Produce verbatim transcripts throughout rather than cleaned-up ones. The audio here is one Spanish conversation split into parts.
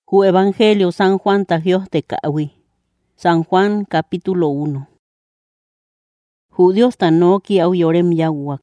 Ju Evangelio San Juan tajios de Kawi. San Juan capítulo uno. Judios tanoki au yorem yawak.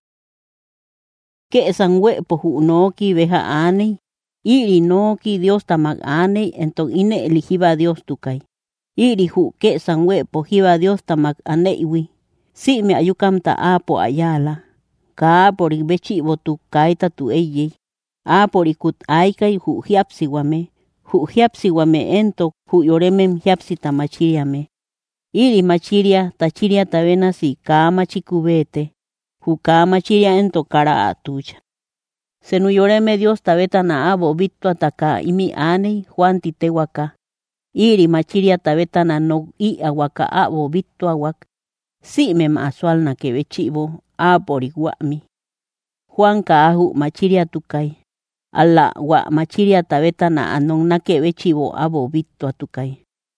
Que sanwe po ju noki beja ane. Iri noki Dios tamak ane ento ine eligiba Dios tukai. Iri ju que sanwe po jiba Dios tamak ane iwi. Si me ayukam ta apo ayala. Ka por bechi botu kaita tu eye. A por ikut aikai ju hiapsi wame. Ju hiapsi wame ento ju yoremem hiapsi tamachiriame. Iri machiria tachiria tabena si kama chikubete. Ju kama chiria ento kara atucha. Senu yoreme Dios tabeta na abo bitto ataka imi ane Juan titewaka. Iri machiria tabeta na no i awaka abo bitto awak. Si me masual na kebechibo a por iguami. Juan ka ahu machiria tukai. Alla wa machiria tabeta na anong na kebechibo abo bitto atukai.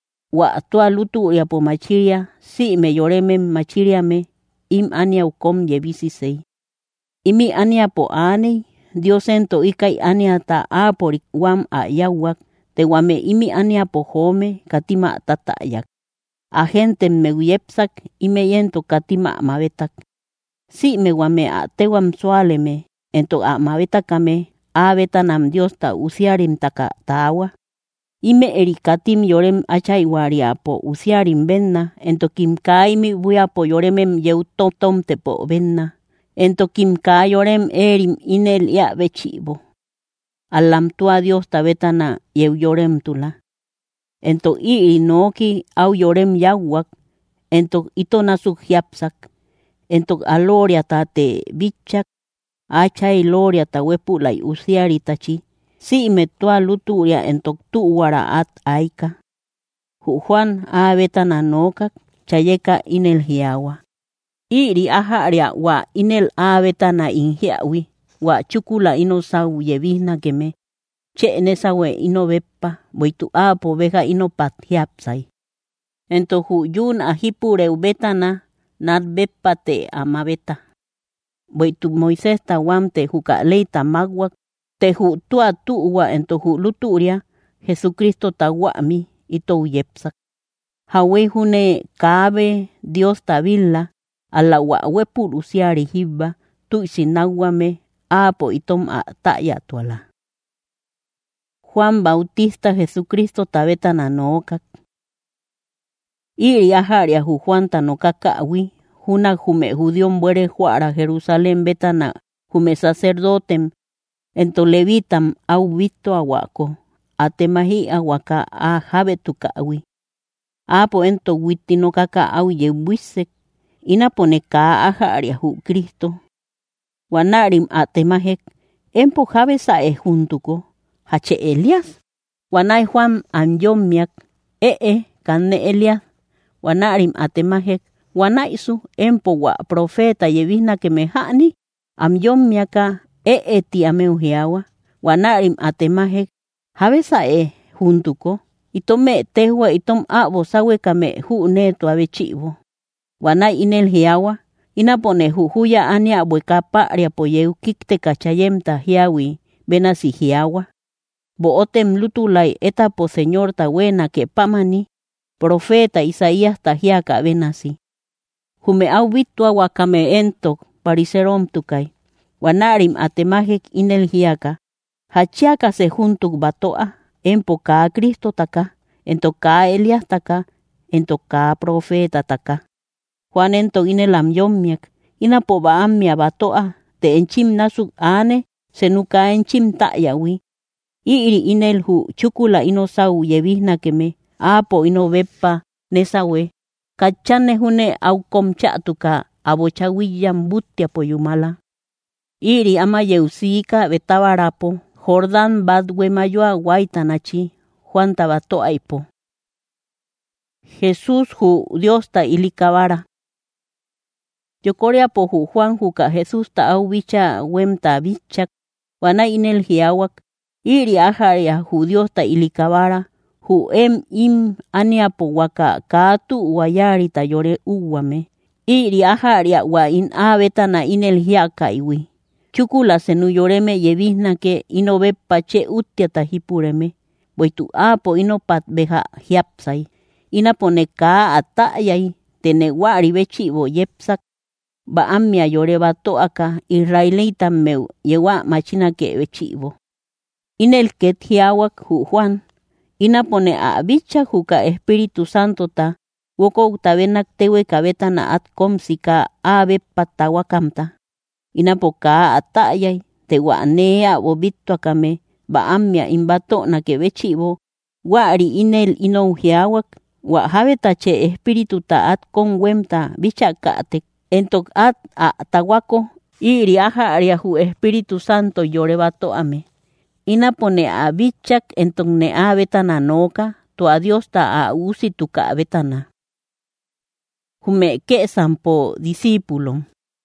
Wa tua lutu ya po machiria si me yoreme machiria me im ania ukom yebisi sei. Imi ania po ane Dios ento ikai ania ta a por wam a yawak te wame imi ania po home katima tatayak. A gente me uyepsak ime yento katima mabetak. Si me wame a te wam sualeme ento a mabetakame a betanam Dios ta usiarim taka tawa. Ime erikatim yorem achay waria po usiarim benna ento kim kaimi buya po yoremem yeutom tom te po benna. Ento kim ka yorem erim inel ya bechibo. Alam tua Dios tabetana yeu yorem tula. Ento iri noki au yorem yawak. Ento ito nasuk hiapsak. Ento aloria tate bichak. Achay loria ta wepulay usiari tachi. Si me tua luturia ento tu wara at aika. Ju Juan a betana nokak chayeka inel hiawa. Iri aharia wa inel abetana inhiawi wa chukula ino sau yebihna keme che nesawe ino beppa boitu apo beja ino pathiapsai. Ento ju yun ahipure ubetana nat beppa te amabeta. Boitu Moisés tawam te juka leita magwak te ju tua tuwa ento ju luturia Jesucristo tawami ito uyepsak. Hawe june kabe Dios tabilla ala wa wepur usiari hibba tu sinawame apo itom a taya tuala. Juan Bautista Jesucristo tabeta nanokak. Iri aharia ju Juan tanokaka awi juna jume judion buere juara Jerusalén betana jume sacerdotem ento levitam au vito awako atemahi awaka a jabetuka awi. Apo ento witino kaka au yebuisek. Ina pone ka aharia ju Cristo. Wanarim atemahek empo jabe sae juntuko. Hache Elias. Wanai Juan anyomiak. Ee kanne Elias. Wanarim atemahek. Wanaisu empo wa profeta yebihna que mehani. Amyomiaka ee ti ameuhiawa. Wanarim atemahek. Jabe sae juntuko. Itome tehua itom abo sawe kame ju neto abechivo. Wanai inel hiawa, ina pone jujuya ania buekapa riapoyeu kikte kachayemta hiawi, benasi hiawa. Bootem lutulay eta po señor ta buena que pamani, profeta Isaías tahiaka benasi. Jume au vitua wakame ento pariserom tukai. Wanarim atemajek inel hiaka. Hachiaka se juntuk batoa, empo ka Cristo taka, ento ka Elias taka, ento ka profeta taka. Juan ento inel amyomiak, ina poba amia batoa, te enchim nasuk ane, senuka enchim tayawi. Iri inel hu chukula ino sau yebihna keme, apo ino beppa nesawe. Kachane hune au komchatuka, abochawiyam butia poyumala. Iri ama yeusika betabarapo, Jordan badwe mayoa guaitanachi, Juan tabatoa ipo. Jesús hu Dios ta ilikabara. Yokoria po ju Juan juka Jesús ta au bicha wem ta bichak. Wana inel hiawak. Iri aharia ju Dios ta ilikabara. Ju em im ania po waka kaatu wayari ta yore uwame. Iri aharia wa in abeta na inel hiaka iwi. Chukula senu yoreme yebihna ke inobe pache utia ta hipureme. boitu apo inopat beja hiapsay. Ina pone ka atayay, tenewari bechivo yepsak. Ba amia yoreba toaka israelita meu yewa machina ke bechivo. Inel ket hiawak hu Juan. Ina pone a bicha juka Espíritu Santo ta. Woko tabenak tewe kabeta na at komsika abe patawakamta. Ina poka atayay, tewa anea bobito akame. Ba amia imbato na ke bechivo. Wari inel ino hiawak. Wa habeta che Espíritu ta at kon wemta bicha katek. Entok at a tawako. Iri aja ariahu Espíritu Santo yorebato ame. Ina pone a bichak entok ne a betana noka. To a Dios ta a usi tuka betana. Hume ke sampo discípulo.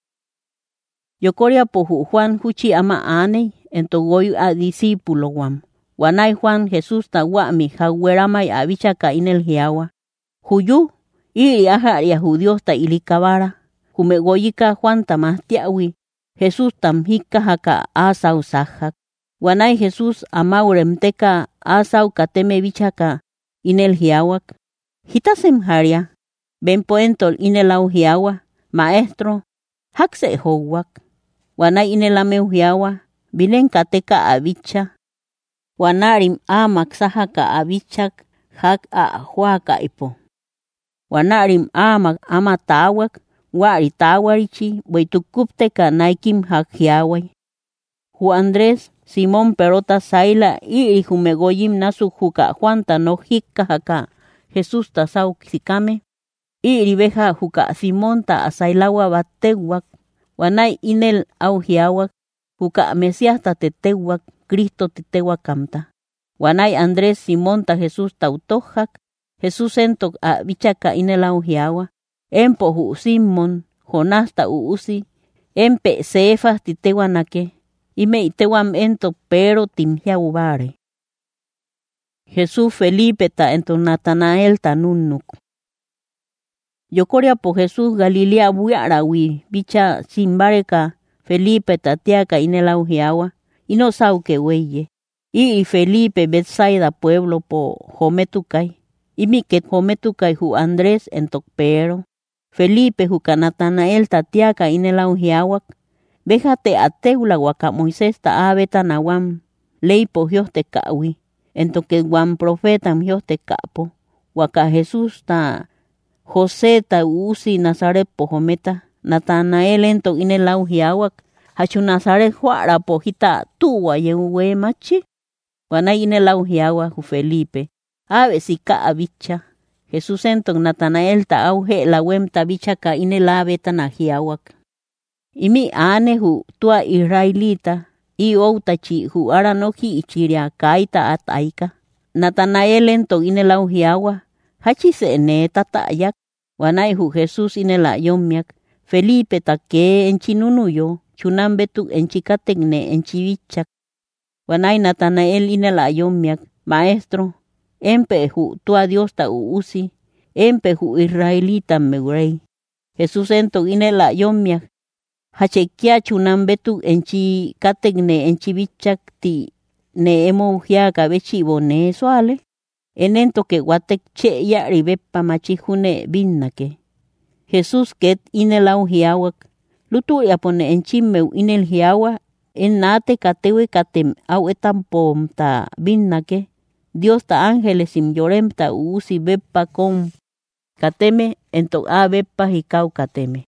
Yokoria po Juan huchi ama ane. Entok goyu a discípulo wam. Wanay Juan Jesús ta wami jaweramay a bichaka inel hiawa. Huyu. Iri aja ariahu Dios ta ilikabara. Hume goyika Juan tamastiawi. Jesús tam hika haka asau sahak. Wanay Jesús amauremteka asau kateme bichaka inel hiawak. Hitasem haria. Ben poentol inelau hiawa. Maestro. Hakse howak. Wanay inelameu hiawa. Bilen kateka abicha. Wanarim amak sahaka abichak. Hak a huaka ipo. Wanarim amak amatawak. Wari tawarichi, boitukupteka naikim hakiaway. Ju Andrés, Simón Perota Saila, iri jumegoyim nasu juka Juanta no hikka haka, Jesús ta sau sikame. Iri beja juka Simón ta asailawa batewak, wanay inel au hiawak, juka Mesías ta tetewak, Cristo tetewakamta. Wanay Andrés Simón ta Jesús ta utohak, Jesús entok a bichaka inel au hiawa. Empo hu Simón, Jonás ta uusi, empe Cefas titewanake, ime itewam ento pero timhiaubare. Jesús Felipe ta ento Natanael ta nunnuk. Yokoria po Jesús Galilea buiarawi, bicha simbareka Felipe ta tiaka inelau hiawa, ino sauke weye. I Felipe Betsaida pueblo po jometukai, imi ket jometukai hu Andrés entok pero. Felipe juka Natanael tatiaka inelau hiawak. Béjate ateula waka Moisés ta abeta nawam. Leipo hioste kawi. Entoque guam profeta hioste kapo. Waka Jesús ta José ta usi Nazaret pohometa. Natanael entok inelau hiawak. Hachu Nazaret huara pohita tuwa yewe machi. Wana inelau hiawak hu Felipe. Abe si ka abicha. Jesús entok Natanael ta auge la wem ta bichaka inela beta na hiawak. Imi ane hu tua Israelita i outachi hu aranoki ichiria kaita at aika. Natanael entok inela hiawa. Hachi se ne tatayak. Wanay hu Jesús inela yomiak. Felipe ta ke enchinunuyo. Chunam betuk enchikatekne enchivichak. Wanay Natanael inela yomiak. Maestro. Empe hu tua Dios ta uusi. Empe hu Israelita meurei. Jesús entok inela yomiak. Hachekia chunam betuk enchi katekne enchi bichak ti ne emo hiaka bechi bone soale. Enento que guatek che ya ribepa machijune binnake. Jesús ket inela hiawak. Lutu ya pone enchimeu inel hiawa. En nate katewe katem au etampom ta binnake. Dios ta ángeles im yorem ta usi bepa con kateme ento a bepa hikau kateme.